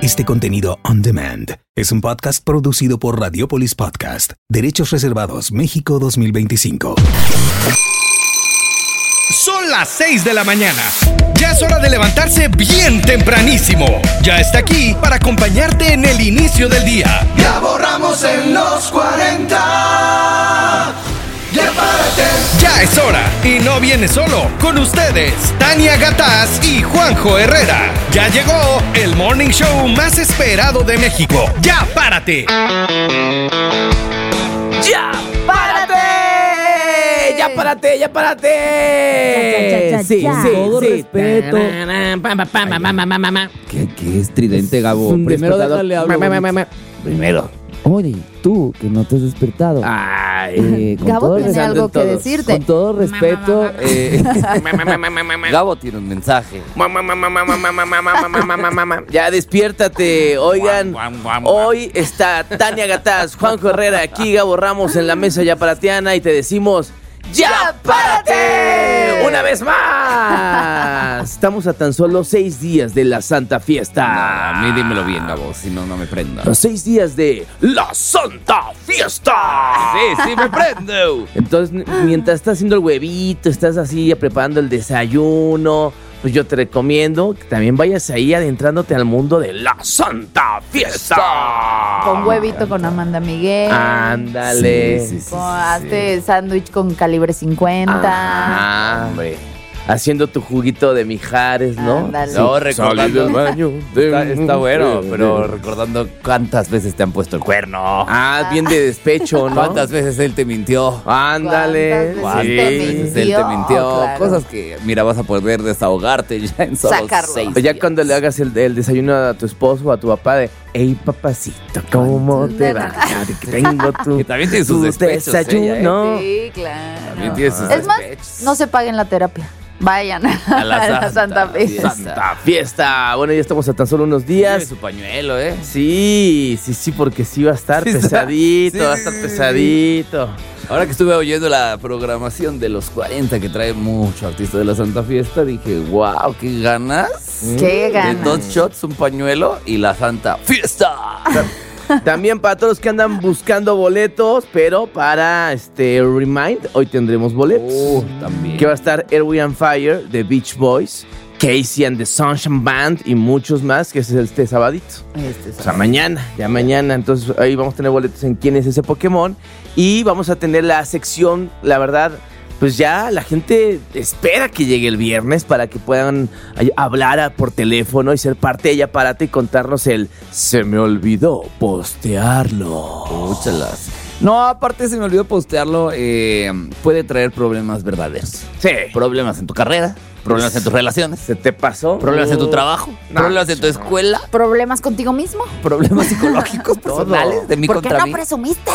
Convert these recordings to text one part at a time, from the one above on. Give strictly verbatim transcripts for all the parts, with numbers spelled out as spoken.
Este contenido on demand es un podcast producido por Radiopolis Podcast. Derechos reservados México dos mil veinticinco. Son las seis de la mañana. Ya es hora de levantarse bien tempranísimo. Ya está aquí para acompañarte en el inicio del día. Ya borramos en los cuarenta. Ya párate. Ya es hora y no viene solo. Con ustedes, Tania Gataz y Juanjo Herrera. Ya llegó el morning show más esperado de México. ¡Ya párate! ¡Ya párate! ¡Ya párate! ¡Ya párate! Ya, ya, ya, sí, ya. sí, Todo sí. respeto. ¿Qué, qué estridente, Gabo? Primero Respetado. déjale hablar. Ma, ma, ma, ma. Primero. Oye, tú, que no te has despertado. Ay. Eh, con Gabo todo tiene respeto- algo que decirte. Con todo respeto, eh, Gabo tiene un mensaje. Ya despiértate. Oigan, hoy está Tania Gataz, Juanjo Herrera, aquí Gabo Ramos en la mesa ya para Tiana y te decimos ¡ya párate! ¡Una vez más! Estamos a tan solo seis días de la Santa Fiesta. A mí dímelo bien, Gabo, si no, no me prendo. Los seis días de la Santa Fiesta. Sí, sí me prendo. Entonces, n- mientras estás haciendo el huevito, estás así preparando el desayuno, pues yo te recomiendo que también vayas ahí adentrándote al mundo de la Santa Fiesta. Con huevito con Amanda Miguel. Ándale. Sí, sí, sí. Con- hazte sándwich con calibre cincuenta. Ah, hombre. Haciendo tu juguito de mijares, ¿no? Ándale. No, recordando. baño. Está, está bueno, pero recordando cuántas veces te han puesto el cuerno. Ah, bien de despecho, ¿no? ¿Cuántas veces él te mintió? Ándale. ¿Cuántas Sí. veces te Veces él te mintió? mintió. Claro. Cosas que, mira, vas a poder desahogarte ya en solo Sacarlo. seis O ya días. cuando le hagas el, el desayuno a tu esposo o a tu papá de ey papacito, ¿cómo te va? Que tengo tu, Que también tiene sus tu despechos, desayuno. Sí, claro. También tiene sus Es más, despechos. no se paguen la terapia. Vayan a la, Santa Fiesta. Santa Fiesta. Bueno, ya estamos a tan solo unos Tiene días. su pañuelo, ¿eh? Sí, sí, sí, porque sí va a estar Sí está. pesadito, Sí, va a sí, estar sí, sí. pesadito. Ahora que estuve oyendo la programación de los cuarenta que trae mucho artista de la Santa Fiesta, dije, wow, qué ganas. Qué De ganas. dos shots, un pañuelo y la Santa Fiesta. También para todos los que andan buscando boletos, pero para este Remind, hoy tendremos boletos. Uh, también. Que va a estar Airway and Fire, The Beach Boys, Casey and the Sunshine Band y muchos más, que es este sabadito. Este es O sea, mañana, ya mañana. Entonces ahí vamos a tener boletos en quién es ese Pokémon. Y vamos a tener la sección, la verdad, pues ya la gente espera que llegue el viernes para que puedan ay- hablar a- por teléfono y ser parte de Ya Párate y contarnos el se me olvidó postearlo. Úchalas. No, aparte se me olvidó postearlo, eh, puede traer problemas verdaderos. Sí. Problemas en tu carrera, problemas en tus relaciones, ¿Se te pasó? problemas en tu trabajo, No, problemas en tu escuela, ¿Problemas contigo mismo? problemas psicológicos personales de mi ¿Por qué contra no mí. presumiste?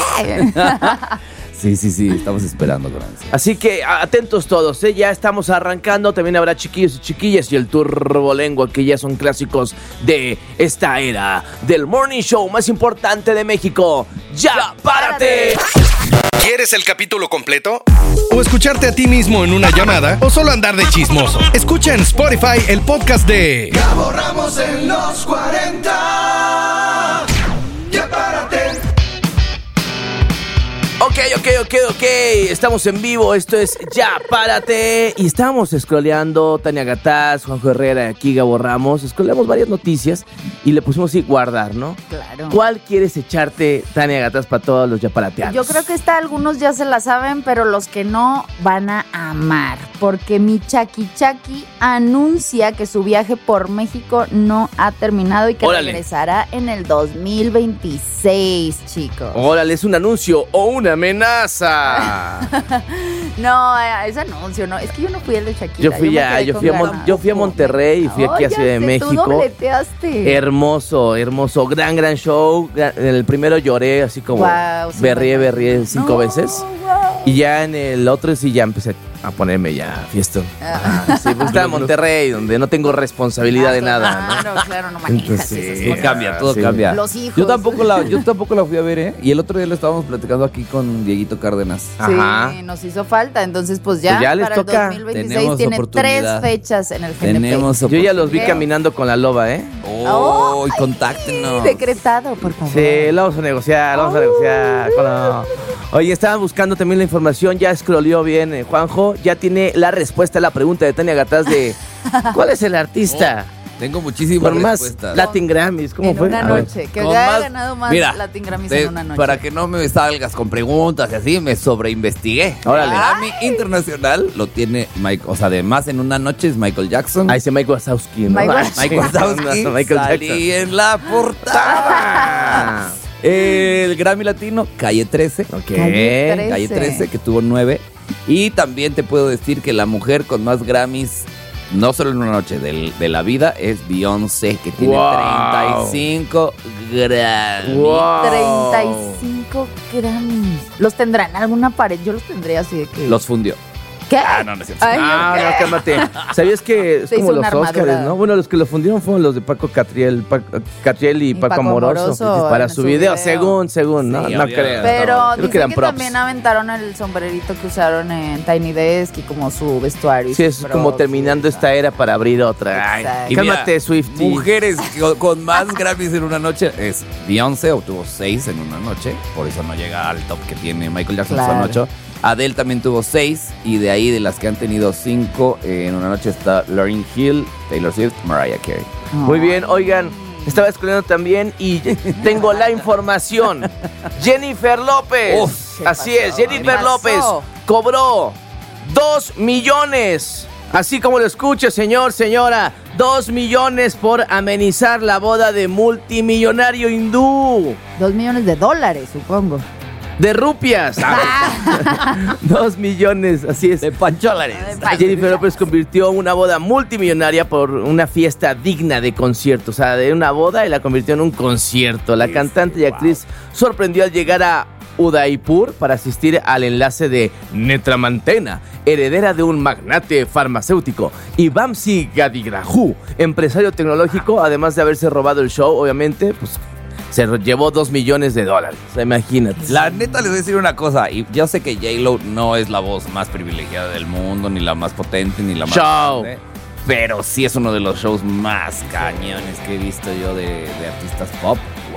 Sí, sí, sí, estamos esperando con ansia. Así que atentos todos, ¿eh? Ya estamos arrancando. También habrá chiquillos y chiquillas y el turbolengua, que ya son clásicos de esta era del morning show más importante de México. ¡Ya, párate! ¿Quieres el capítulo completo? ¿O escucharte a ti mismo en una llamada? ¿O solo andar de chismoso? Escucha en Spotify el podcast de Ya borramos en los cuarenta. Ya párate. Ok, ok, ok, ok. Estamos en vivo. Esto es Ya Párate. Y estamos scrolleando Tania Gataz, Juanjo Herrera, aquí Gabo Ramos. Scrolleamos varias noticias y le pusimos así guardar, ¿no? Claro. ¿Cuál quieres echarte, Tania Gataz, para todos los Ya Parateanos? Yo creo que esta algunos ya se la saben, pero los que no van a amar. Porque mi Chaki Chaki anuncia que su viaje por México no ha terminado y que Órale. regresará en el dos mil veintiséis, chicos. Órale, ¿es un anuncio o una amenaza? No, eh, ese anuncio, no. Es que yo no fui el de Shakira. Yo fui me ya, quedé yo con fui, a Mon- ganas. yo fui a Monterrey y fui aquí Oh, a Ciudad ya de sé, México. Tú dobleteaste. Hermoso, hermoso, gran, gran show. Gra- En el primero lloré así como Guau, sí, berrié, me berrié cinco No, veces. guau. Y ya en el otro sí ya empecé a ponerme ya fiestón. Ah. Ah, sí, pues estaba en Monterrey, donde no tengo responsabilidad Ah, de nada, ¿no? Claro, claro, no manejas Entonces, esas sí. Todo cosas. cambia, todo Sí. cambia. Los hijos. Yo tampoco la, yo tampoco la fui a ver, ¿eh? Y el otro día lo estábamos platicando aquí con Dieguito Cárdenas. Sí, Ajá. nos hizo falta. Entonces, pues ya, Pues ya les para toca. el dos mil veintiséis Tenemos tiene oportunidad. tres fechas en el G N P. Tenemos Yo ya los vi Creo. caminando con la loba, ¿eh? Oh, y Ay, contáctenos. Decretado, por favor. Sí, lo vamos a negociar, lo vamos a negociar. ¿Cómo? Oye, estaban buscando también la información, ya scrolleó bien, eh, Juanjo, ya tiene la respuesta a la pregunta de Tania Gataz de ¿cuál es el artista Tengo muchísimas con más respuestas. Latin Grammys? ¿Cómo en fue? una A ver. noche. Que Con haya más- ganado más Mira, Latin Grammys te- en una noche. Para que no me salgas con preguntas y así, me sobreinvestigué. Órale. El Grammy internacional lo tiene Mike, o sea, además en una noche es Michael Jackson. Ahí dice Mike Wazowski, ¿no? Mike Ah, Wazowski. Mike Wazowski Michael salí Jackson. en la portada. El Grammy Latino, Calle trece. Ok. Calle trece. Calle trece, que tuvo nueve. Y también te puedo decir que la mujer con más Grammys, no solo en una noche, del- de la vida, es Beyoncé, que tiene Wow. treinta y cinco Grammys. Wow. treinta y cinco Grammys. ¿Los tendrá en alguna pared? Yo los tendría así de que... Los fundió. ¿Qué? Ah, no, no es cierto. Ay, Ah, ¿qué? no, cálmate. ¿Sabías que es Se como hizo los una Óscares, armadura. no? Bueno, los que lo fundieron fueron los de Paco Catriel, Paco- Catriel y, Y Paco, Paco Amoroso, Amoroso para en su su video, video. según, según, ¿no? Sí, no obvio. creo. Pero Creo que dicen eran que, props. también aventaron el sombrerito que usaron en Tiny Desk y como su vestuario. y Sí, sus es como props terminando y esta tal. era para abrir otra. Ay, Exacto. Y mira, cálmate, Swiftie. Mujeres con, con más Grammys en una noche es Beyoncé, obtuvo seis en una noche, por eso no llega al top que tiene Michael Jackson, Claro. son ocho. Adele también tuvo seis, y de ahí de las que han tenido cinco eh, en una noche está Lauryn Hill, Taylor Swift, Mariah Carey. Muy bien, oigan, estaba escuchando también y tengo la información. Jennifer López. Uf, Así ¿qué es, pasó? Jennifer ¿Qué López pasó? cobró dos millones. Así como lo escuche, señor, señora. Dos millones por amenizar la boda de multimillonario hindú. Dos millones de dólares, supongo. De rupias. Ah, dos millones, así es. De pancholares. Jennifer López convirtió una boda multimillonaria por una fiesta digna de concierto. O sea, de una boda y la convirtió en un concierto. La cantante y actriz sorprendió al llegar a Udaipur para asistir al enlace de Netramantena, heredera de un magnate farmacéutico, y Vamsi Gadigrahu, empresario tecnológico, además de haberse robado el show, obviamente, pues se llevó dos millones de dólares. O sea, imagínate. La neta les voy a decir una cosa, y yo sé que J-Lo no es la voz más privilegiada del mundo, ni la más potente, ni la más Show. grande, pero sí es uno de los shows más cañones que he visto yo de, de artistas pop.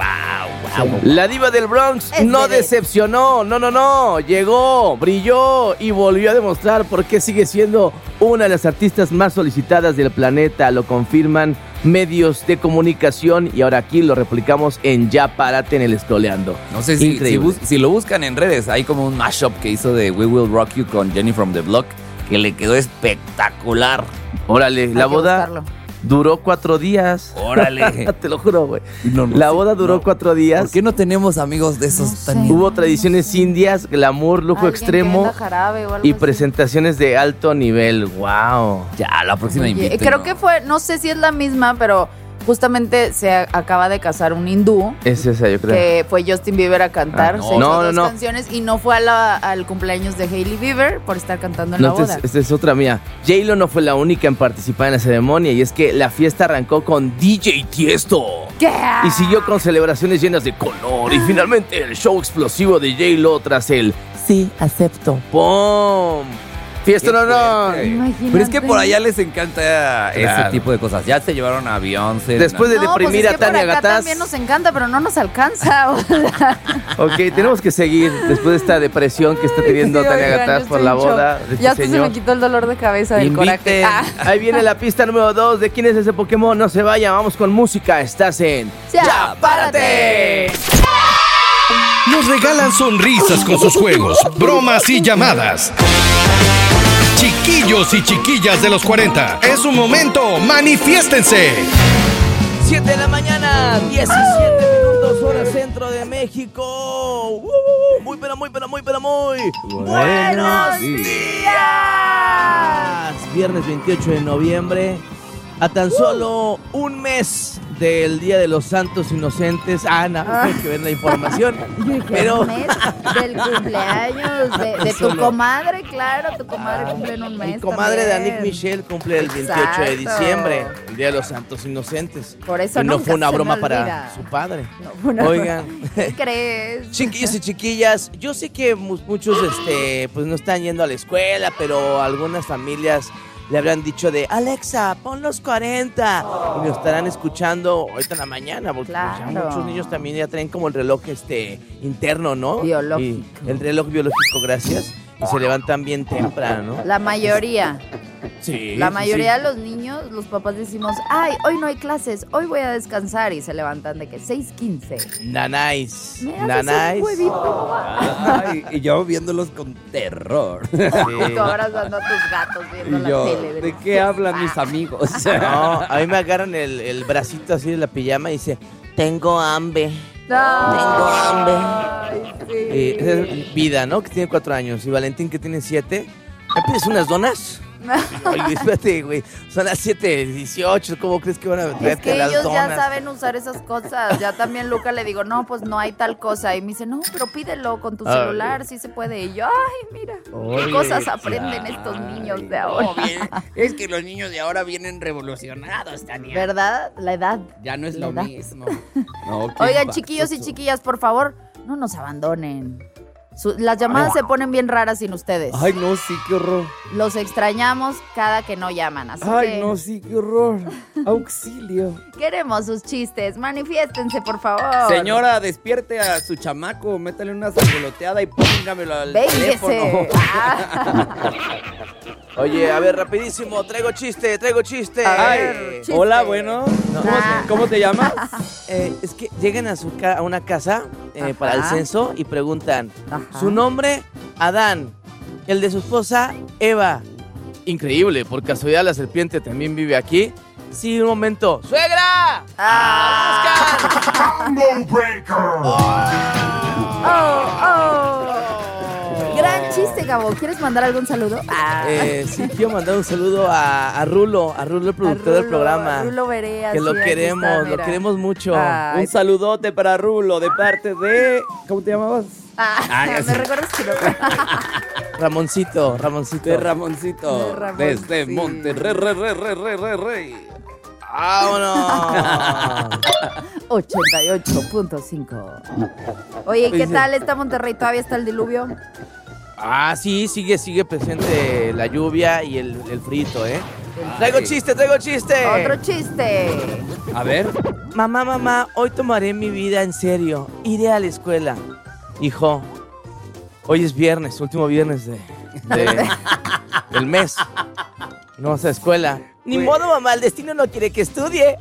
Wow, wow. La diva del Bronx Es no bebé. decepcionó, no, no, no, llegó, brilló y volvió a demostrar por qué sigue siendo una de las artistas más solicitadas del planeta, lo confirman medios de comunicación y ahora aquí lo replicamos en Ya Párate en el Scrolleando. No sé si, si, Increíble. bus- si lo buscan en redes, hay como un mashup que hizo de We Will Rock You con Jenny from the Block, que le quedó espectacular. Órale, Hay la que boda buscarlo. duró cuatro días. Órale. Te lo juro, güey. No, no La sé, boda duró no. cuatro días. ¿Por qué no tenemos amigos de esos No sé. tan... Hubo tradiciones indias, glamour, lujo Alguien que extremo venda jarabe o algo y así. presentaciones de alto nivel. Wow. Ya, la próxima Oye, invito. creo que fue, no sé si es la misma, pero justamente se a- acaba de casar un hindú Es esa, yo creo. que fue Justin Bieber a cantar Ah, no. se hizo No, no, dos no. canciones y no fue a la- al cumpleaños de Hailey Bieber por estar cantando en No, la esta boda. es, esta es otra mía. J-Lo no fue la única en participar en la ceremonia y es que la fiesta arrancó con D J Tiesto. ¿Qué? Y siguió con celebraciones llenas de color y finalmente el show explosivo de J-Lo tras el Sí, acepto. ¡Pum! Fiesta no, no. Imagínate. Pero es que por allá les encanta ese Claro. tipo de cosas. Ya se llevaron a Beyoncé. Después de No, deprimir pues es a que por Tania acá Gataz. también nos encanta, pero no nos alcanza. o sea. Ok, tenemos que seguir después de esta depresión que está teniendo Sí, Tania oigan, Gataz yo por estoy la en shock. boda de este Ya hasta se señor. me quitó el dolor de cabeza del Inviten. coraje. Ah. Ahí viene la pista número dos de quién es ese Pokémon. No se vaya, vamos con música. Estás en Ya, párate. Nos regalan sonrisas con sus juegos, bromas y llamadas. Chiquillos y chiquillas de los cuarenta, es un momento, manifiéstense. siete de la mañana, diecisiete minutos, hora centro de México. Uh, muy, pero muy, pero muy, pero muy. ¡Buenos días! Viernes veintiocho de noviembre, a tan solo un mes del Día de los Santos Inocentes. Ah, no, hay que ver la información. Pero Un mes del cumpleaños de, de tu Solo. comadre, claro, tu comadre cumple en un mes. mi comadre de también. Anik Michelle cumple el veintiocho de Exacto. diciembre, el Día de los Santos Inocentes. Por eso Y no nunca fue una se me broma olvida. para su padre. No, fue una Oigan. broma. ¿Qué crees? Chiquillos y chiquillas, yo sé que mu- muchos este, pues no están yendo a la escuela, pero algunas familias le habrán dicho de Alexa, pon los cuarenta. Y lo estarán escuchando ahorita en la mañana, porque pues, ya Claro. muchos niños también ya traen como el reloj este interno, ¿no? Biológico. Y el reloj biológico, gracias. Y se levantan bien temprano, ¿no? La mayoría. Sí. La sí, mayoría sí. de los niños, los papás decimos, ay, hoy no hay clases, hoy voy a descansar. Y se levantan de que seis quince. Nanais. ¿Me haces Nanais. un huevito? Ay, y yo viéndolos con terror. Y tú abrazando a tus gatos viendo Y la yo, tele. ¿de los- qué hablan mis amigos? No, a mí me agarran el, el bracito así de la pijama y dice, tengo hambre. Tengo hambre. Sí. Eh, esa es Vida, ¿no? Que tiene cuatro años. Y Valentín, que tiene siete. ¿Me pides unas donas? Oye, espérate, güey. Son las siete dieciocho. ¿Cómo crees que van a Es traerte que las ellos donas? ya saben usar esas cosas. Ya también Luca le digo, no, pues no hay tal cosa. Y me dice, no, pero pídelo con tu Ay. celular, sí se puede. Y yo, ay, mira, Oye, qué cosas aprenden estos niños de ahora. No, bien, es que los niños de ahora vienen revolucionados, Tania. ¿Verdad? La edad. Ya no es La lo edad. mismo. No, qué Oigan, paso. chiquillos y chiquillas, por favor, no nos abandonen. Su- las llamadas se ponen bien raras sin ustedes. Ay, no, sí, qué horror. Los extrañamos cada que no llaman. Así Ay, que no, sí, qué horror. Auxilio. queremos sus chistes. Manifiéstense, por favor. Señora, despierte a su chamaco, métale una sangoloteada y póngamelo al Véngese. teléfono. Ah. Oye, a ver, rapidísimo. Traigo chiste, traigo chiste. A Ay, ver, chiste. hola, bueno. ¿Cómo, Ah. te, cómo te llamas? Eh, es que llegan a, su ca- a una casa eh, Ajá. para el censo y preguntan, Ajá. su nombre, Adán, el de su esposa, Eva. Increíble, por casualidad la serpiente también vive aquí. Sí, un momento. ¡Suegra! Ah. Oh, oh. Gran chiste, Gabo. ¿Quieres mandar algún saludo? Ah. Eh, sí, quiero mandar un saludo a, a Rulo, a Rulo, el productor A del Rulo, programa. a Rulo Berea, que lo sí, aquí queremos, está, lo mira. queremos mucho. Ay, Un saludote para Rulo de parte de... ¿Cómo te llamabas? ah, Ah, ya ¿me sé. recuerdas que no? Ramoncito, Ramoncito. De Ramoncito. De Ramón, desde sí. Monterrey, re, re, re, re, re, re. ¡Vámonos! ochenta y ocho punto cinco. Oye, ¿qué tal está Monterrey? ¿Todavía está el diluvio? Ah, sí, sigue, sigue presente la lluvia y el, el frito, ¿eh? Traigo chiste, traigo chiste. Otro chiste. A ver. Mamá, mamá, hoy tomaré mi vida en serio. Iré a la escuela. Hijo, hoy es viernes, último viernes de, de- del mes. No vas a la escuela. Ni Güey. modo, mamá, el destino no quiere que estudie.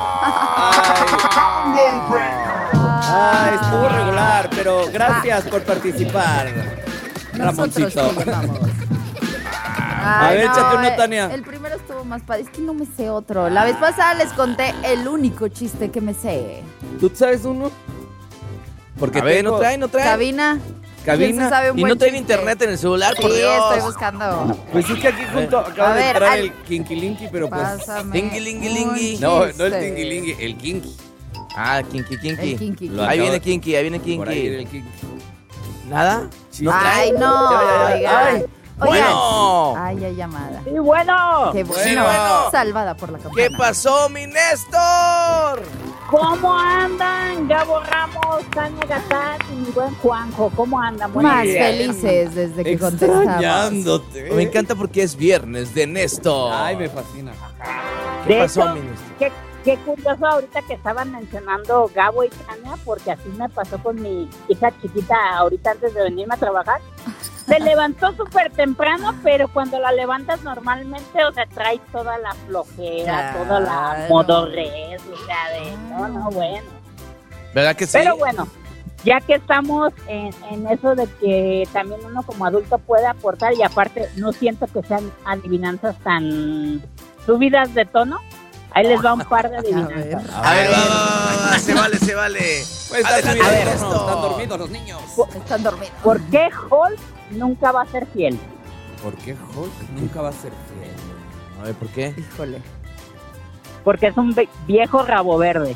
Ah, estuvo regular, pero gracias por participar, Nosotros Ramoncito. te llamamos. A Ay, ver, no, échate uno, eh, Tania. El primero estuvo más padre. Es que no me sé otro. La vez pasada les conté el único chiste que me sé. ¿Tú sabes uno? Porque A ver, tengo no trae, no trae. Cabina. Cabina. ¿Quién se sabe un Y buen no traen chiste? internet en el celular, por Sí, Dios. estoy buscando. Pues sí que aquí junto acaba A de ver, entrar al- el Kinky pero pues... Pásame. Tinguilingilingui. un No, no chiste. el Tingy el Kinky. Ah, Kinky, Kinky. El Kinky. Lo Ahí acabo- viene Kinky, ahí viene Por ahí Kinky. el Kinky. ¿Nada? ¿No Ay, trae? no. Ya, ya, ya. Oigan. Ay. Oigan. Bueno. Ay, hay llamada. Sí, bueno. Qué bueno. Sí, bueno. Salvada por la campana. ¿Qué pasó, mi Néstor? ¿Cómo andan Gabo Ramos, Tania Gatán y mi buen Juanjo? ¿Cómo andan? Buenos Más días. felices desde que contestamos. Extrañándote. Me encanta porque es viernes de Néstor. Ay, me fascina. ¿Qué De pasó, hecho, mi Néstor? Qué, qué curioso ahorita que estaban mencionando Gabo y Tania, porque así me pasó con mi hija chiquita ahorita antes de venirme a trabajar. Se levantó súper temprano, pero cuando la levantas normalmente, o sea, trae toda la flojera, Claro. toda la modorrez, o sea, de, no, no, bueno. ¿Verdad que sí? Pero bueno, ya que estamos en, en eso de que también uno como adulto puede aportar, y aparte no siento que sean adivinanzas tan subidas de tono, ahí les va un par de adivinanzas. A ver, va, va, va, va, se vale, se vale. Pues Vale, están, a ver, dormidos, esto. están dormidos los niños. Están dormidos. ¿Por qué Hulk nunca va a ser fiel? ¿Por qué Hulk nunca va a ser fiel? A ver, ¿por qué? Híjole. Porque es un ve- viejo rabo verde.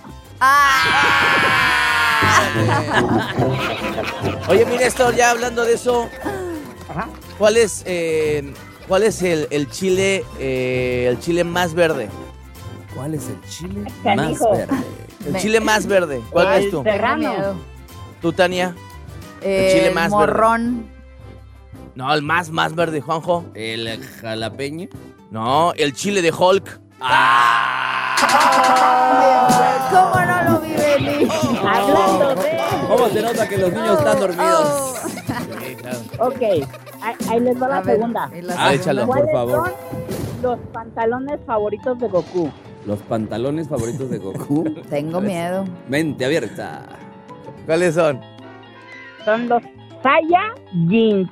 Oye, mi Néstor, ya hablando de eso, ¿cuál es, eh, cuál es el, el chile, eh, el chile más verde? ¿Cuál es el chile más Canijo. verde? El Me- chile más verde. ¿Cuál El es tú? Serrano. Tengo miedo. ¿Tú, Tania? Eh, chile más verde. morrón. No, el más, más verde, Juanjo. El jalapeño. No, el chile de Hulk. ¿Cómo no lo vi venir? Hablando de... ¿Cómo se nota que los niños están dormidos? Oh. Sí, claro. Ok, ahí, ahí les va la A ver, segunda. y la Ah, segunda. échalo, por ¿Cuáles favor. son los pantalones favoritos de Goku? Los pantalones favoritos de Goku. Tengo miedo. Mente abierta. ¿Cuáles son? Son los Saya Jeans.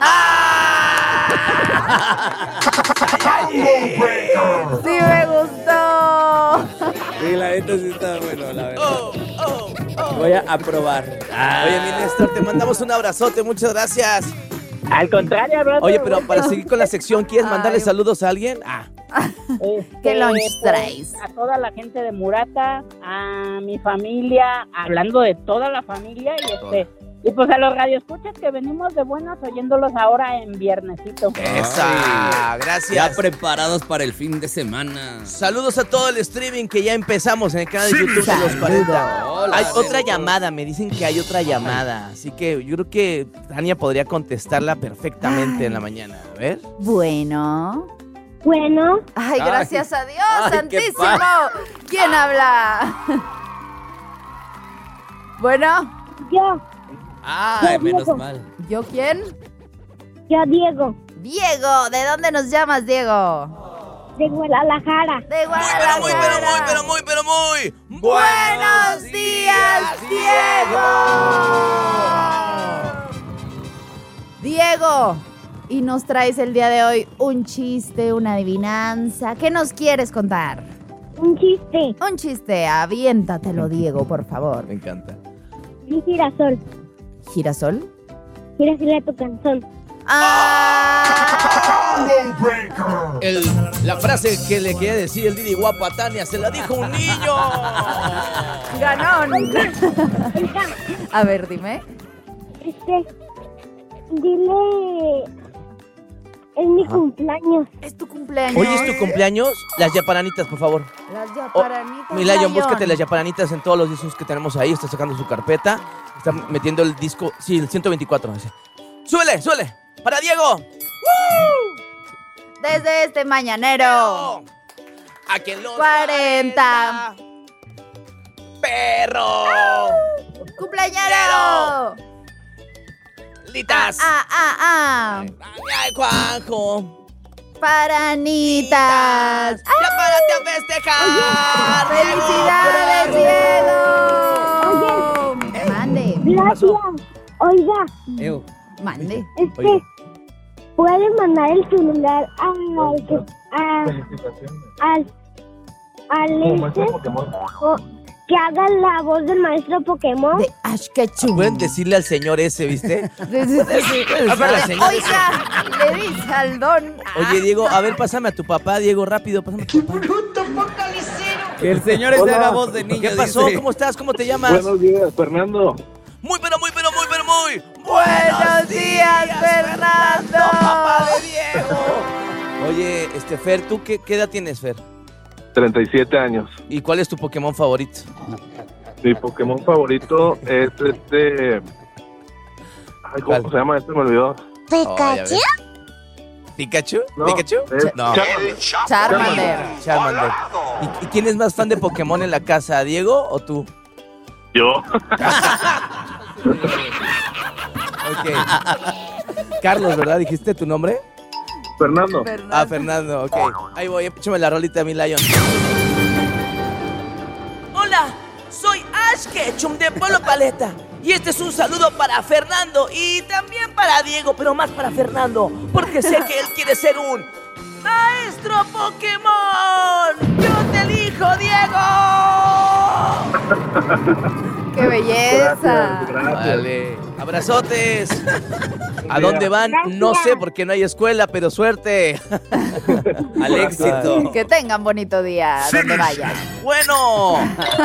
¡Sí me gustó! Sí, la neta sí está bueno, la verdad. Voy a aprobar. Oye, mi Néstor, te mandamos un abrazote, muchas gracias. Al contrario, brother. Oye, pero para seguir con la sección, ¿quieres mandarle Ay. saludos a alguien? Ah, Este, ¿Qué lunch pues, traes? A toda la gente de Murata, a mi familia, hablando de toda la familia y este y pues a los radioescuchas que venimos de buenas oyéndolos ahora en viernesito. esa, Ya gracias. preparados para el fin de semana. Saludos a todo el streaming que ya empezamos en el canal de YouTube de los cuarenta. Hola, Hay saludos. otra llamada, me dicen que hay otra llamada. Así que yo creo que Tania podría contestarla perfectamente en la mañana. A ver. Bueno. Bueno, Ay, Ay. gracias a Dios, Ay, qué santísimo. pa- ¿Quién habla? Bueno, yo, Ay, menos mal. ¿yo quién? yo Diego, Diego, ¿de dónde nos llamas, Diego? de Guadalajara. De Guadalajara. muy, pero muy, pero muy. Buenos días, Diego. Diego, y nos traes el día de hoy un chiste, una adivinanza. ¿Qué nos quieres contar? Un chiste, Un chiste, aviéntatelo, Diego, por favor. Me encanta. un girasol. ¿Girasol? Girasol a tu canción. ¡Ah! El- la frase que le quería decir el Didi guapo a Tania se la dijo un niño. ¡Ganón! A ver, dime. Este, dile, es mi cumpleaños. Es tu cumpleaños. Hoy es tu cumpleaños. Las yaparanitas, por favor. Las Oh, yaparanitas. mi Lion, Lion. búscate las yaparanitas en todos los discos que tenemos ahí. Está sacando su carpeta. Está metiendo el disco. Sí, el ciento veinticuatro. Ese. ¡Súbele, súbele! ¡Para Diego! Desde este mañanero. ¡A quien los cuarenta. ¡Perro! ¡Cumpleañero! ¡Litas! Ah, ah, ah. ¡Ay, Juanjo! Para Anitas. ¡Ya párate a festejar! ¡Felicidades, Diego! Mande. Gracias. Oiga, Eo. Mande. este, Oye. puedes mandar el celular al que, a, al, al este, o- que haga la voz del maestro Pokémon. De Ash Ketchum. Pueden decirle al señor ese, ¿viste? Sí, sí, sí, sí. Habla, señor. Oiga, le dice al don. Oye, Diego, a ver, pásame a tu papá, Diego, rápido, pásame a tu papá. Que el señor ese haga voz de niño. ¿Qué pasó? dice. ¿Cómo estás? ¿Cómo te llamas? Buenos días, Fernando. Muy, pero muy, pero muy, pero muy. Buenos días, Fernando. Papá de Diego. Oye, este, Fer, ¿tú qué, qué edad tienes, Fer? treinta y siete años. ¿Y cuál es tu Pokémon favorito? Mi Pokémon favorito es este... Ay, ¿cómo ¿Cuál? se llama? Este me olvidó. ¿Pikachu? ¿Pikachu? No, ¿Pikachu? es No. Charmander. Charmander. Charmander. ¿Y, ¿Y quién es más fan de Pokémon en la casa, Diego o tú? Yo. Ok. Carlos, ¿verdad? ¿Dijiste tu nombre? Fernando. Ah, Fernando, ok. Ahí voy, échame la rolita de mi Lion. Hola, soy Ash Ketchum de Pueblo Paleta. Y este es un saludo para Fernando y también para Diego, pero más para Fernando, porque sé que él quiere ser un maestro Pokémon. ¡Yo te elijo, Diego! ¡Qué belleza! Vale. Abrazotes. ¿A dónde van? No sé porque no hay escuela, pero suerte. Al éxito. Que tengan bonito día donde vayan. Bueno.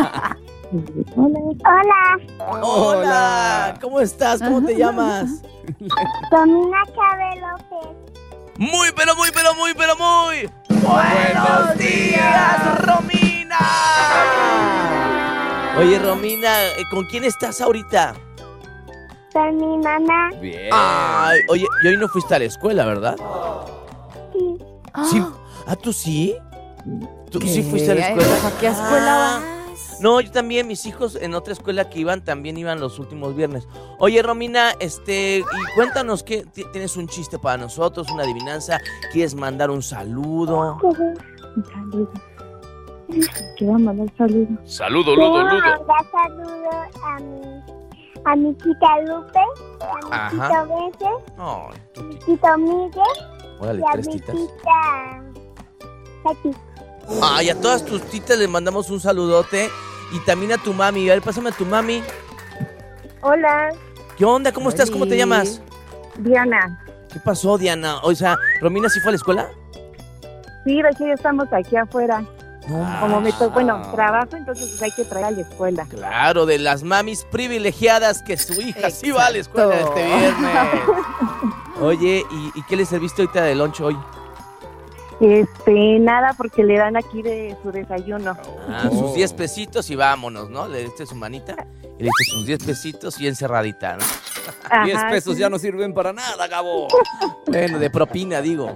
Hola, Hola. ¿Cómo estás? ¿Cómo te llamas? Romina Chávez López. Muy, pero muy, pero muy, pero muy. ¡Buenos días, Romina! Oye, Romina, ¿con quién estás ahorita? con mi mamá. Bien. Ay, oye, y hoy no fuiste a la escuela, ¿verdad? Sí. Sí. ¿Ah, tú sí? ¿Tú ¿Qué? sí fuiste a la escuela? ¿A qué escuela Ah. vas? No, yo también, mis hijos en otra escuela que iban, también iban los últimos viernes. Oye, Romina, este, y cuéntanos, ¿qué, ti- ¿tienes un chiste para nosotros, una adivinanza? ¿Quieres mandar un saludo? Un saludo. Quiero mandar saludos. Saludo, Quiero Ludo, Ludo. mandar saludos a mi, a mi tita Lupe, a mi Ajá. tito Veces, Ay, a mi tito Miguel órale, y a tres mi titas. tita Katy. Ay, a todas tus titas les mandamos un saludote. Y también a tu mami. A ver, pásame a tu mami. Hola, ¿Qué onda? ¿Cómo estás? ¿Cómo te llamas? Diana. ¿Qué pasó, Diana? O sea, ¿Romina sí fue a la escuela? Sí, de hecho ya estamos aquí afuera. No, Como me to- bueno, trabajo, entonces pues hay que traer a la escuela. claro, de las mamis privilegiadas que su hija sí va a la escuela este viernes. Oye, ¿y, y qué le serviste ahorita de lunch hoy? Este, nada, porque le dan aquí de su desayuno. Ah, sus diez pesitos y vámonos, ¿no? Le diste su manita y le diste sus diez pesitos y encerradita, ¿no? Ajá, Diez pesos sí. ya no sirven para nada, Gabo. Bueno, de propina, digo.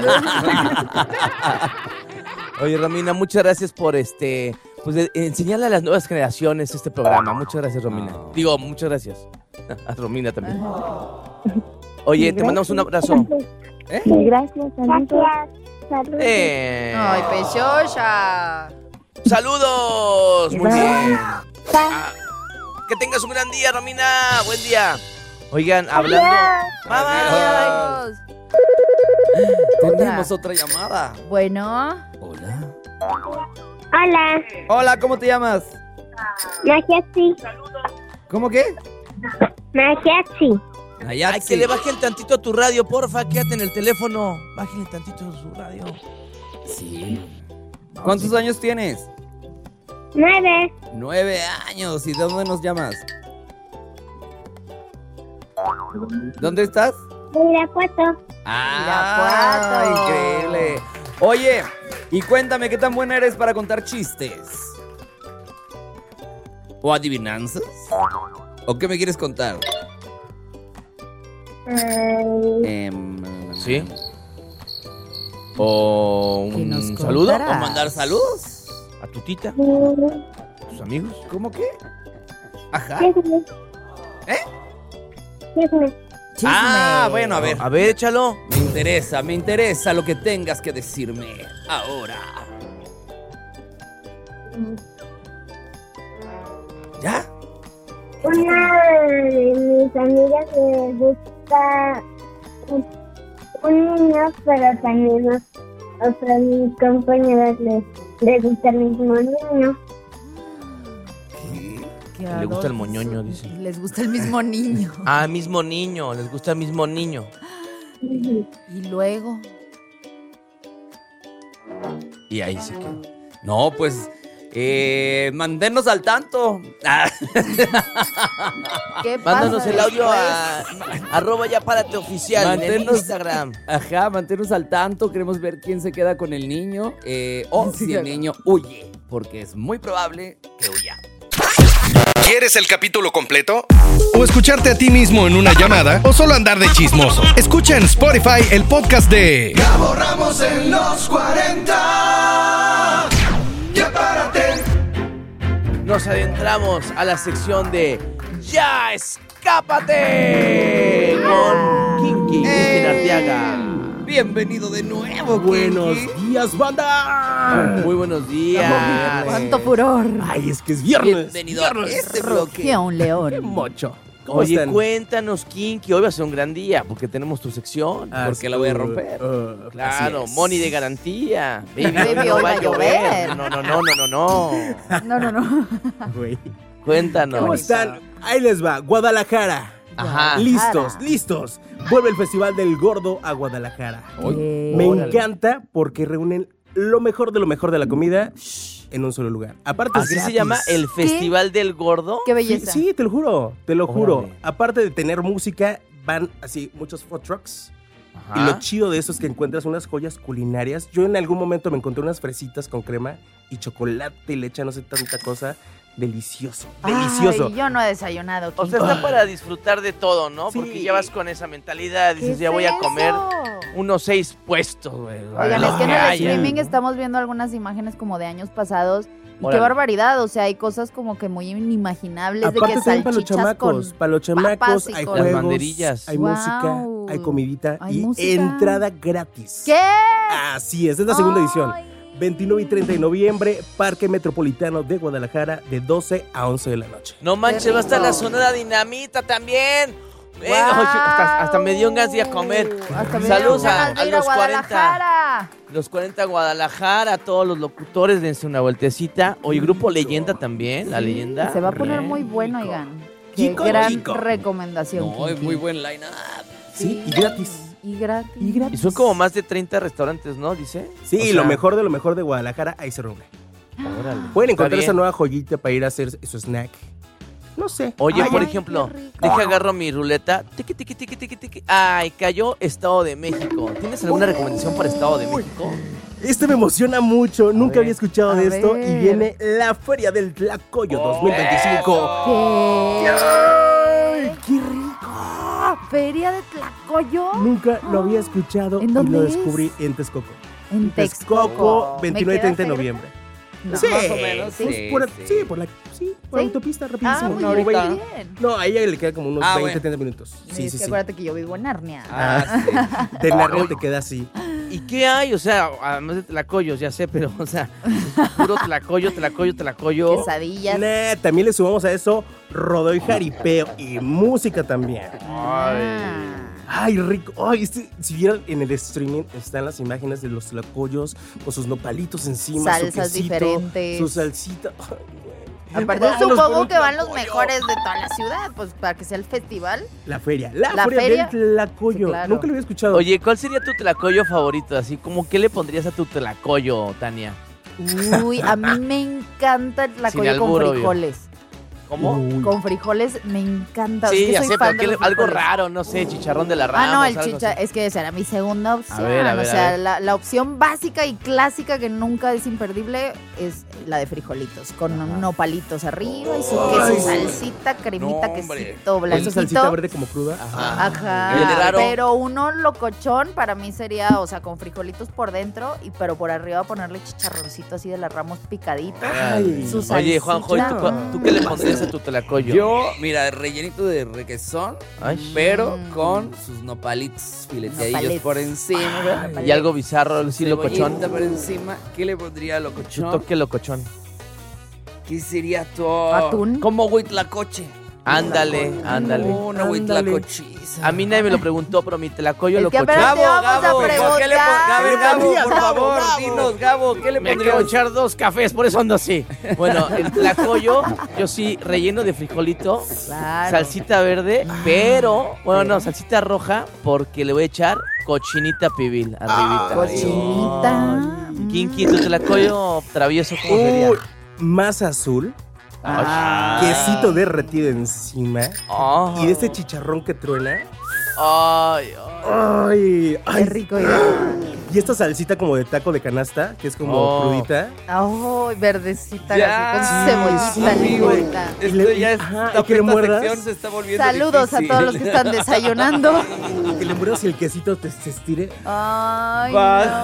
Oye, Romina, muchas gracias por este, pues de- enseñarle a las nuevas generaciones este programa. Muchas gracias, Romina. No. Digo, muchas gracias. A Romina también. Oye, te Gracias. mandamos un abrazo. Sí, gracias, saludos. Gracias. Saludos. Eh, Ay, Pechocha. ¡Saludos! Muy Bye. bien. Ah, que tengas un gran día, Romina. Buen día. Oigan, hablando... Bye, bye. Adiós. Tenemos otra llamada. Bueno, Hola. Hola, Hola, ¿cómo te llamas? Nagiatsi. ¿Cómo qué? Nagiatsi. Ay, que le bajen tantito a tu radio, porfa. Quédate en el teléfono. Bájenle tantito a su radio. Sí. ¿Cuántos años tienes? Nueve. Nueve años. ¿Y de dónde nos llamas? ¿Dónde estás? Irapuato. Ah, increíble. Oye, y cuéntame, ¿qué tan buena eres para contar chistes? ¿O adivinanzas? ¿O qué me quieres contar? Ay, Em, ¿Sí? ¿O ¿Qué nos un saludo? contarás? ¿O mandar saludos? ¿A tu tita? mm, ¿A tus amigos? ¿Cómo qué? Ajá. chisme. ¿Eh? Chisme. chisme. Ah, bueno, a ver. A ver, échalo. Me interesa, me interesa lo que tengas que decirme ahora. ¿Ya? Una de mis amigas le gusta un, un niño, pero también a otras mis compañeras le, le gusta el mismo niño. Qué Le gusta el adornos. moñoño, dice. Les gusta el mismo niño. Ah, mismo niño. Les gusta el mismo niño. Y luego. Y ahí se quedó. No, pues, eh, manténnos al tanto. Ah, ¿Qué pasa Mándanos el audio después? a arroba ya párate oficial en el Manténnos- Instagram. Ajá, manténnos al tanto. Queremos ver quién se queda con el niño. eh, o si el niño huye. Porque es muy probable que huya. ¿Quieres el capítulo completo? ¿O escucharte a ti mismo en una llamada? ¿O solo andar de chismoso? Escucha en Spotify el podcast de Gabo Ramos en los cuarenta. Ya párate. Nos adentramos a la sección de ¡Ya escápate! Con Kinky, Cristina Arteaga. Bienvenido de nuevo, Buenos Kinky. días, banda. Muy buenos días. ¡Cuánto furor! Ay, es que es viernes. Bienvenido a este bloque. Rugió un león. Qué mocho. ¿Cómo Oye, están? cuéntanos, Kinky, hoy va a ser un gran día porque tenemos tu sección. Ah, porque la voy a romper. uh, Claro, así es. money de garantía. Baby, Baby, hoy no hoy va va a a llover. llover. No, no, no, no, no, no. No, no, no. güey. Cuéntanos. ¿Cómo están? Ahí les va. Guadalajara. Ajá. Listos, listos. Vuelve el Festival del Gordo a Guadalajara. Eh, Me Órale. encanta porque reúnen lo mejor de lo mejor de la comida en un solo lugar. Aparte es Así se gratis. llama el Festival del Gordo. ¡Qué Sí, belleza! sí, te lo juro, te lo juro. Órale. Aparte de tener música, van así muchos food trucks. Ajá. Y lo chido de eso es que encuentras unas joyas culinarias. Yo en algún momento me encontré unas fresitas con crema y chocolate y le echan no sé tanta cosa. delicioso, delicioso. Ay, yo no he desayunado. O sea, Kiko. está para disfrutar de todo, ¿no? Sí. Porque ya vas con esa mentalidad, dices, ¿Qué ya es voy a comer eso? unos seis puestos, güey. Oigan, Lo es que en el haya. streaming estamos viendo algunas imágenes como de años pasados. Y Órale. qué barbaridad, o sea, hay cosas como que muy inimaginables Aparte de que también para los salchichas chamacos, con para los chamacos papas y hay con- juegos, Las banderillas. hay Wow. música, hay comidita Hay y música. entrada gratis. ¿Qué? Así es, es la segunda Ay. edición. veintinueve y treinta de noviembre, Parque Metropolitano de Guadalajara, de doce a once de la noche. No manches, va a estar la Sonora Dinamita también. Venga, Guau. oye, hasta, hasta me dio ganas de ir a comer. Hasta me Saludos dieron a, ganas de a ir a los cuarenta. Guadalajara. Los cuarenta Guadalajara, a todos los locutores, dense una vueltecita. Oye, Grupo Leyenda también, la leyenda. Se va a poner Re- muy bueno, oigan. Qué Chico, gran chico. recomendación. No, es Kinky. muy buen line-up. Sí, y gratis. Y gratis. Y gratis. Y son como más de treinta restaurantes, ¿no? Dice. Sí, O sea, lo mejor de lo mejor de Guadalajara, ahí se reúne. Órale. Pueden Está encontrar esa bien. nueva joyita para ir a hacer su snack. No sé. Oye, Ay, por ay, ejemplo, qué rico. deja agarro mi ruleta. Tiqui, tiqui, tiqui, tiqui, tiqui. Ay, cayó Estado de México. ¿Tienes alguna recomendación para Estado de México? Este me emociona mucho, nunca ver. había escuchado A de esto ver. y viene la Feria del Tlacoyo Oh, dos mil veinticinco. ¿Qué? ¡Ay, qué rico! ¿Feria de Tlacoyo? Nunca lo había escuchado ¿En y dónde lo es? descubrí en Texcoco. En Texcoco, Texcoco. veintinueve y ¿Me treinta de queda noviembre. No. Sí, Más o menos, pues, sí, por, sí. sí, por la, sí, por ¿Sí? autopista, Ah, rapidísimo. muy Como bien. veinte. bien. No, a ella le queda como unos Ah, veinte, bueno. treinta minutos. Sí, es sí, que sí. acuérdate que yo vivo en Narnia. Ah, sí. De Narnia te queda así. ¿Y qué hay? O sea, además de tlacoyos, ya sé, pero, o sea, puro tlacoyo, tlacoyo, tlacoyo. Quesadillas. Nah, también le sumamos a eso rodeo y jaripeo y música también. Ah. Ay, rico. Ay, este, si vieran en el streaming, están las imágenes de los tlacoyos con sus nopalitos encima, su Salsas quesito, diferentes. su salsita. Ay, güey. Aparte, Vámonos por supongo un que van los tlacoyo. mejores de toda la ciudad, pues para que sea el festival. La feria, la, ¿La feria, feria? del tlacoyo. Sí, claro. Nunca lo había escuchado. Oye, ¿cuál sería tu tlacoyo favorito? Así como, ¿qué le pondrías a tu tlacoyo, Tania? Uy, a mí me encanta el tlacoyo Sin con albur, obvio. frijoles. ¿Cómo? Uy. Con frijoles me encanta. Sí, es que ya soy sé, fan pero de ¿qué los le- algo frijoles. raro, no sé, chicharrón de la rama. Ah, no, el chicha, es que esa era mi segunda opción. ver, a ver, o a sea, ver. la, la opción básica y clásica que nunca es imperdible es la de frijolitos, con nopalitos arriba y su Ay, queso, sí. salsita, cremita, No, hombre. quesito, Esa blanquito. salsita verde como cruda. Ajá. Ajá. Y el raro. Pero uno locochón para mí sería, o sea, con frijolitos por dentro y pero por arriba ponerle chicharroncito así de las ramos picaditos. Ay. Su Oye, salsita. Juanjo, ¿y tú, cua- tú qué le pondrías a tu tlacoyo? Yo, mira, rellenito de requesón, Ay. pero Mm. con sus nopalitos fileteadillos Nopalitos. por encima. Y algo bizarro, así locochón. Cebollita por encima. ¿Qué le pondría a Su locochón? toque locochón. ¿Qué sería todo? Atún. Como huitlacoche. Ándale, ándale. Una Ándale. huitlacochiza. A mí nadie me lo preguntó, pero mi tlacoyo Es que locochón. apenas- te vamos a ¿por ¿qué le pon- preguntar. A ver, ¿Qué le Gabo, pondrías, por Gabo, favor, Gabo? dinos, Gabo, ¿qué le Me quiero pondrías? echar dos cafés, por eso ando así. Bueno, el tlacoyo, yo sí, relleno de frijolito, Claro. salsita verde, pero, bueno, no, salsita roja, porque le voy a echar cochinita pibil arribita. Cochinita. Ay, Kinky, tu tlacoyo travieso, ¿cómo sería? Uy, más azul, Ah. quesito derretido encima Ay, y de ese chicharrón que truena. ay, ay. Ay, ay. Qué rico. Oiga. Y esta salsita como de taco de canasta, que es como Oh. crudita. Ay, verdecita, Ya, así, con sí, cebollita, sí, limita. Y Esto le- ya es, ajá, esta y que le esta muerdas. sección se está volviendo Saludos difícil. a todos los que están desayunando. Que le muerdas y el quesito te se estire. Ay,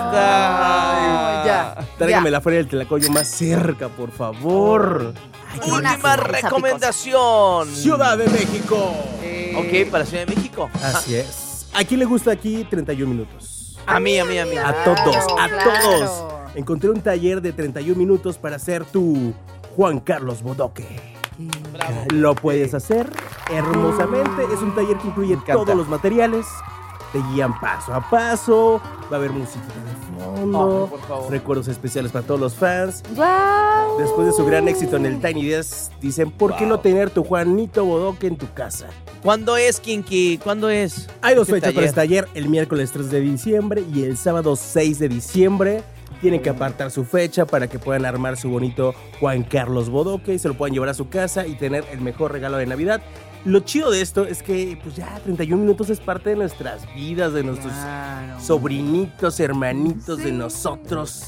Basta. no. Ya. Tráigame ya. la feria del tlacoyo más cerca, por favor. Ay, qué Última buena salsa recomendación. Ciudad de México. Ok, para Ciudad de México. Así es. ¿A quién le gusta aquí treinta y un minutos? A mí, a mí, a mí. A Claro, todos, a claro. todos. Encontré un taller de treinta y un minutos para hacer tu Juan Carlos Bodoque. Lo puedes hacer hermosamente. Es un taller que incluye encanta. todos los materiales. Te guían paso a paso. Va a haber música de fondo. Oh, por favor. Recuerdos especiales para todos los fans. Guau. Después de su gran éxito en el Tiny Desk, dicen, ¿por qué no tener tu Juanito Bodoque en tu casa? ¿Cuándo es, Kinky? ¿Cuándo es? Hay dos este fechas para este taller, el miércoles tres de diciembre y el sábado seis de diciembre. Tienen que apartar su fecha para que puedan armar su bonito Juan Carlos Bodoque y se lo puedan llevar a su casa y tener el mejor regalo de Navidad. Lo chido de esto es que pues ya treinta y un minutos es parte de nuestras vidas, de nuestros Claro. sobrinitos, hermanitos Sí. de nosotros.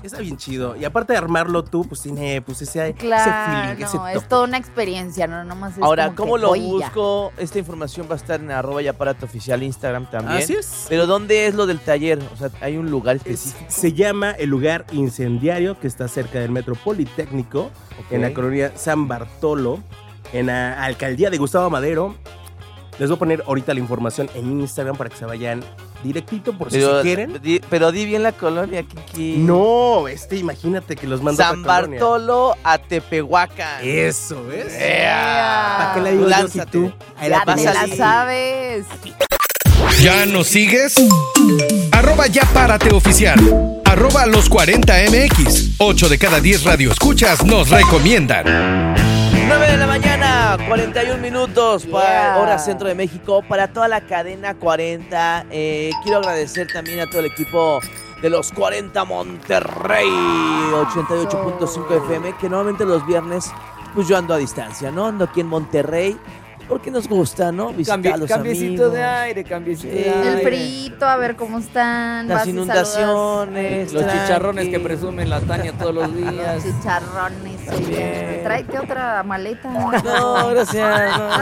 Está bien chido. Y aparte de armarlo tú, pues tiene pues ese, Claro, ese feeling, ese no, es toque. toda una experiencia, no nomás es Ahora, como ¿cómo que lo voy y ya. busco? Esta información va a estar en arroba ya para tu oficial Instagram también. Así es. Pero ¿dónde es lo del taller? O sea, ¿hay un lugar específico? Se llama el lugar incendiario que está cerca del Metro Politécnico, Ok. en la colonia San Bartolo, en la alcaldía de Gustavo Madero. Les voy a poner ahorita la información en Instagram para que se vayan directito por si Pero, se quieren. di, pero di bien la colonia, Kiki. No, este, imagínate que los mando a San otra colonia. Bartolo a Tepehuacán. Eso, ¿ves? ¡Ea! ¿Para qué le digo yo si Lánzate. tú? Ahí Ya la te tienes. la sabes. ¿Ya nos sigues? Arroba ya párate oficial. Arroba los cuarenta M X. ocho de cada diez radioescuchas nos recomiendan. nueve de la mañana, cuarenta y un minutos para Yeah. hora centro de México, para toda la cadena cuarenta. Eh, quiero agradecer también a todo el equipo de los cuarenta Monterrey, ochenta y ocho punto cinco F M, que normalmente los viernes, pues yo ando a distancia, ¿no? Ando aquí en Monterrey, porque nos gusta, ¿no? Visitar Cambi- a los cambiecito amigos. de aire, cambiecito Sí. de aire. El frito, a ver cómo están. Las vas y inundaciones, Los tranqui. chicharrones que presume la Tania todos los saludas. días. Los chicharrones. También. oye. Tráete otra maleta. No, gracias. no.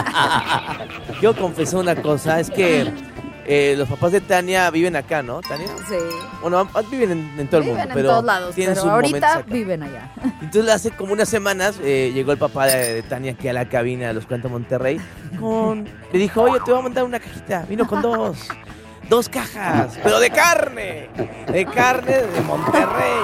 Quiero confesar una cosa, es que eh, los papás de Tania viven acá, ¿no, Tania? Sí. Bueno, viven en, en todo el Viven mundo, en pero todos lados, tienen pero sus momentos ahorita acá. viven allá. Entonces hace como unas semanas eh, llegó el papá de, de Tania aquí a la cabina de los cuarenta Monterrey con, le dijo, oye, te voy a mandar una cajita. Vino con dos, dos cajas, pero de carne, de carne de Monterrey.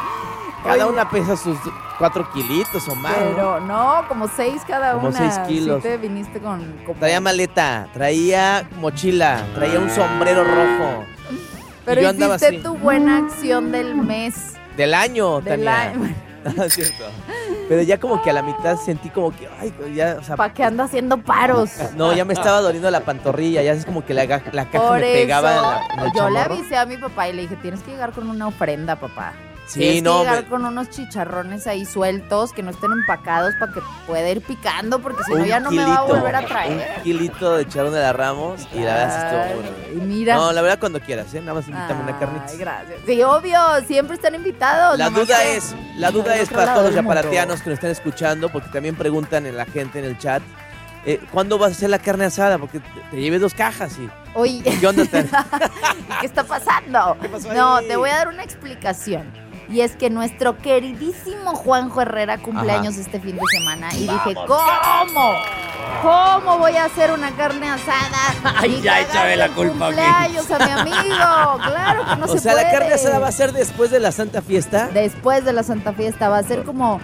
Cada Oye. una pesa sus cuatro kilitos o más. ¿no? Pero no, como seis cada Como una. seis kilos. Sí te viniste con... como- Traía maleta, traía mochila, traía un sombrero rojo. Pero y yo andaba hiciste así. tu buena acción del mes. Del año, Del Tania. año. Es cierto. Pero ya como que a la mitad sentí como que, ay, ya, o sea, ¿Para qué ando haciendo paros? no, ya me estaba doliendo la pantorrilla, ya es como que la, ga- la caja Por me pegaba en, eso, la, en el yo le chamorro. avisé a mi papá y le dije, tienes que llegar con una ofrenda, papá. Sí, Tienes no, que llegar me- con unos chicharrones ahí sueltos, que no estén empacados para que pueda ir picando, porque si no un ya no me va a kilito, volver a traer. Un kilito de charón de la Ramos y la verdad sí estuvo Ay, bueno. y mira. No, la verdad cuando quieras, ¿eh? Nada más invítame una carnita. Ay, gracias. Sí, obvio, siempre están invitados. La nomás duda que- es, la duda del es otro para lado todos los del mundo. yaparatianos que nos están escuchando, porque también preguntan en la gente en el chat, eh, ¿cuándo vas a hacer la carne asada? Porque te, te llevé dos cajas y... Oye, ¿Qué onda, Tania? ¿qué está pasando? pasó No, ahí? te voy a dar una explicación. Y es que nuestro queridísimo Juanjo Herrera cumpleaños Ajá. este fin de semana. Y dije, ¿cómo? ¿Cómo voy a hacer una carne asada? Ay, Y ya, que échame hagan la el culpa a mí. cumpleaños a mi amigo. Claro que no o se sea, puede. la carne asada va a ser después de la Santa Fiesta. Después de la Santa Fiesta va a ser como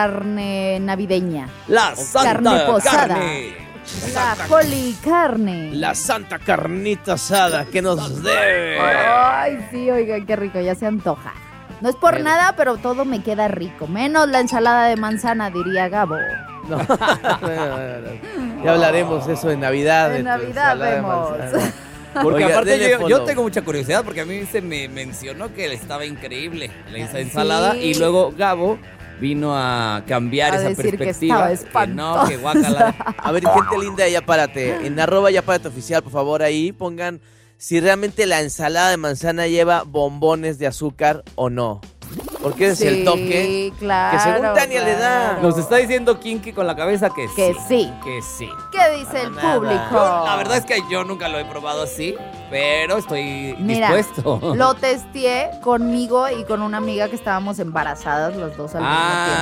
carne navideña. La santa Carne posada. carne. La Holy Carne. La Santa Carnita Asada que nos debe. Ay, sí, oiga, qué rico, ya se antoja. No es por Bueno. nada, pero todo me queda rico. Menos la ensalada de manzana, diría Gabo. No. Bueno, bueno, bueno. Ya hablaremos eso en Navidad. En de tu Navidad ensalada de vemos. manzana. Porque Oiga, aparte denle yo, yo follow. tengo mucha curiosidad porque a mí se me mencionó que estaba increíble la esa Sí. ensalada y luego Gabo vino a cambiar A esa decir que perspectiva. estaba no, que guácala. A ver, gente linda, ya párate. En arroba ya párate oficial, por favor, ahí pongan si realmente la ensalada de manzana lleva bombones de azúcar o no. Porque ese es el toque claro, que según Tania le da. claro. Nos está diciendo Kinky con la cabeza que, Que sí. Que sí. ¿Qué dice el Nada. público? Yo, la verdad es que yo nunca lo he probado así, pero estoy Mira, dispuesto. lo testé conmigo y con una amiga que estábamos embarazadas las dos al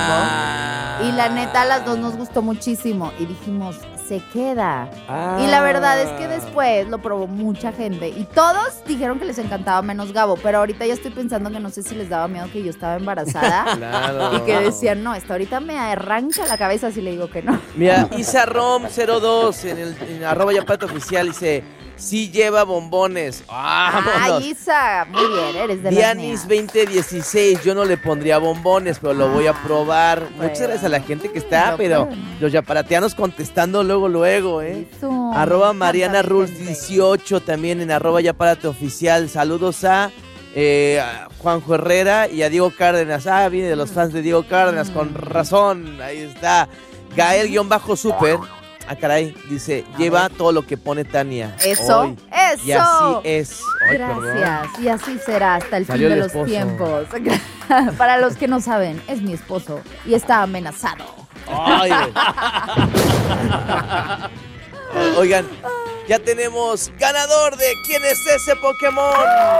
Ah. mismo tiempo. Y la neta, a las dos nos gustó muchísimo. Y dijimos, se queda. Ah. Y la verdad es que después lo probó mucha gente. Y todos dijeron que les encantaba menos Gabo. Pero ahorita ya estoy pensando que no sé si les daba miedo que yo estaba embarazada. Claro. Y que decían, no, esta ahorita me arranca la cabeza si le digo que no. Mira, Isa Rom cero dos en el en arroba ya párate oficial dice, sí lleva bombones. ¡Vámonos! Ay, Isa, muy bien, eres de las Dianis mías. veinte dieciséis, yo no le pondría bombones, pero lo voy a probar. Muchas Bueno. gracias a la gente que está, No, pero pero- los yaparatianos contestando luego, luego, ¿eh? Eso, Arroba me Mariana encanta mi Rules gente. dieciocho también en arroba ya párate oficial. Saludos a, eh, a Juanjo Herrera y a Diego Cárdenas. Ah, viene de los fans de Diego Cárdenas, con razón. Ahí está. Gael-Super. Ah, caray, dice, lleva todo lo que pone Tania. Eso, hoy. eso. Y así es. Ay, Gracias. perdón. Y así será hasta el Salió fin de el los esposo. tiempos. Para los que no saben, es mi esposo y está amenazado. Ay, oigan, ya tenemos ganador de ¿Quién es ese Pokémon?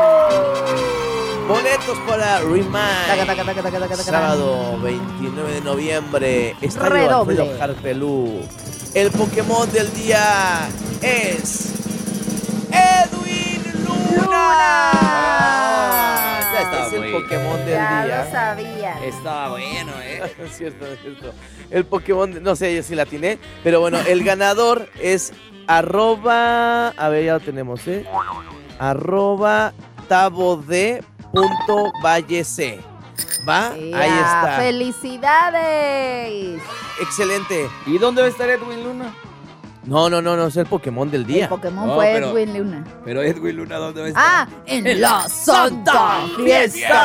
Boletos para Remind. Taca, taca, taca, taca, taca, taca. Sábado veintinueve de noviembre. Estadio Redoble. Alfredo Harpelú. El Pokémon del día es Edwin Luna. Ya estaba es el muy- Pokémon del Ya día. lo sabía. Estaba bueno, ¿eh? Es cierto, es cierto. El Pokémon, de- no sé yo si la atiné, pero bueno, el ganador es arroba, a ver, ya lo tenemos, ¿eh? Arroba tabode punto vallec. ¿Va? Ahí Ya, está. ¡Felicidades! Excelente. ¿Y dónde va a estar Edwin Luna? No, no, no, no, es el Pokémon del El día. Pokémon No, fue pero- Edwin Luna. Pero Edwin Luna, ¿dónde va a estar? Ah, en la Santa Fiesta.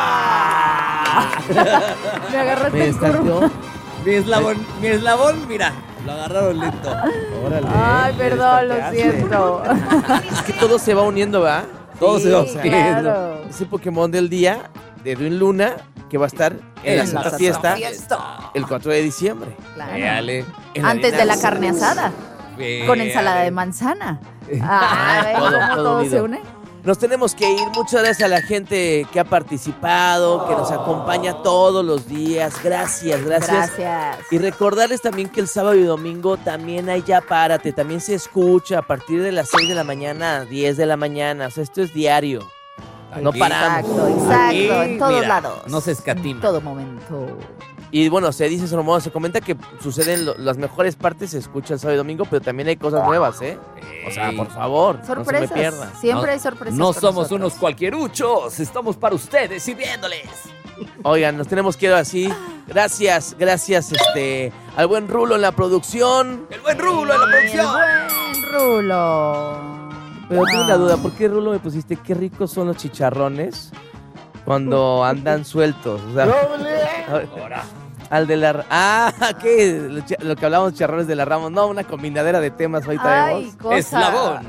Me agarraste Me en curva. estarteó. Mi eslabón, mi eslabón, mira, lo agarraron lento. Órale. Ay, perdón, lo Estarteaste. siento. Es que todo se va uniendo, ¿va? Todo se va Sí, uniendo. claro. Es el Pokémon del día de Edwin Luna que va a estar en, la Santa Fiesta el cuatro de diciembre. Claro. Véale. En la Antes de Arena la carne asada, con ensalada de manzana. Ah, ¿ven Todo- cómo todo todo unido. se une? Nos tenemos que ir. Muchas gracias a la gente que ha participado, que nos acompaña todos los días. Gracias, gracias. Gracias. Y recordarles también que el sábado y domingo también hay Ya Párate. También se escucha a partir de las seis de la mañana a diez de la mañana. O sea, esto es diario. No Aquí. paramos. Exacto, exacto, en todos mira, lados. no se escatima. En todo momento. Y bueno, se dice, se rumora, se comenta que suceden lo- las mejores partes, se escucha el sábado y domingo, pero también hay cosas nuevas, ¿eh? O sea, por favor, Sorpresas. no se me pierdan. Siempre No- hay sorpresas. No con somos nosotros. unos cualquieruchos, estamos para ustedes sirviéndoles. Oigan, nos tenemos que ir así. Gracias, gracias este, al buen Rulo en la producción. El buen Rulo en la producción. El buen Rulo. Pero tengo una Ah. duda, ¿por qué Rulo me pusiste qué ricos son los chicharrones cuando andan sueltos? O sea, Ahora. al de la... Ah, ¿qué? Lo, chi- lo que hablábamos chicharrones de la Ramos. No, una combinadera de temas hoy Ay, traemos. cosa. Eslabón.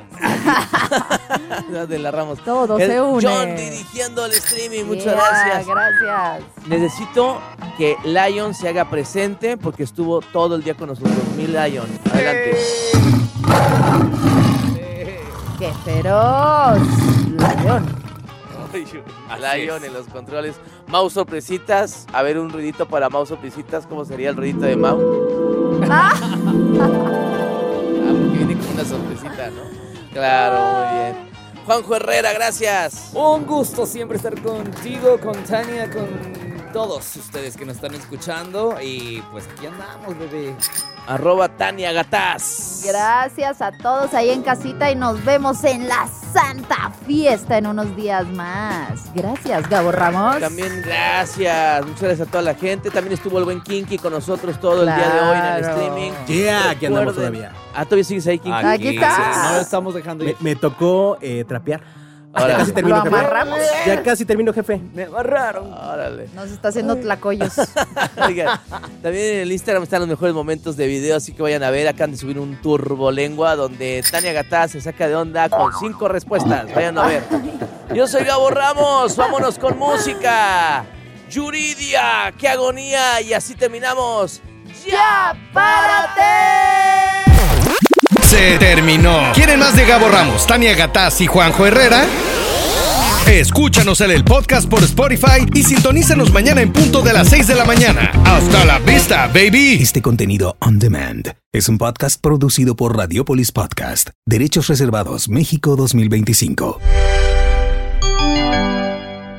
de la Ramos. Todo El se une. John dirigiendo el streaming, muchas Yeah, gracias. Gracias. Necesito que Lion se haga presente porque estuvo todo el día con nosotros. Mi Lion, adelante. ¡Qué feroz! Lion. Lion en los controles. Mau sorpresitas. A ver, un ruidito para Mau sorpresitas. ¿Cómo sería el ruidito de Mau? Ah, Ah, porque viene con una sorpresita, ¿no? Claro, muy bien. Juanjo Herrera, gracias. Un gusto siempre estar contigo, con Tania, con todos ustedes que nos están escuchando. Y pues aquí andamos, bebé. Arroba Tania Gataz. Gracias a todos ahí en casita y nos vemos en la Santa Fiesta en unos días más. Gracias, Gabo Ramos. También gracias. Muchas gracias a toda la gente. También estuvo el buen Kinky con nosotros todo el día de hoy en el Claro. streaming. Yeah, aquí andamos Recuerden- todavía. Ah, todavía sigues ahí, Kinky. Aquí está. No lo estamos dejando Me, ir. me tocó eh, trapear. Órale. Ya casi termino, ¿Lo jefe. amarramos? Ya casi termino, jefe. Me amarraron. Órale. Nos está haciendo tlacoyos. Oigan, también en el Instagram están los mejores momentos de video, así que vayan a ver. Acaban de subir un turbolengua donde Tania Gataz se saca de onda con cinco respuestas. Vayan a ver. Yo soy Gabo Ramos, vámonos con música. Yuridia, qué agonía. Y así terminamos. ¡Ya, párate! Se terminó. ¿Quieren más de Gabo Ramos, Tania Gataz y Juanjo Herrera? Escúchanos en el podcast por Spotify y sintonízanos mañana en punto de las seis de la mañana. Hasta la vista, baby. Este contenido on demand es un podcast producido por Radiopolis Podcast. Derechos reservados México dos mil veinticinco.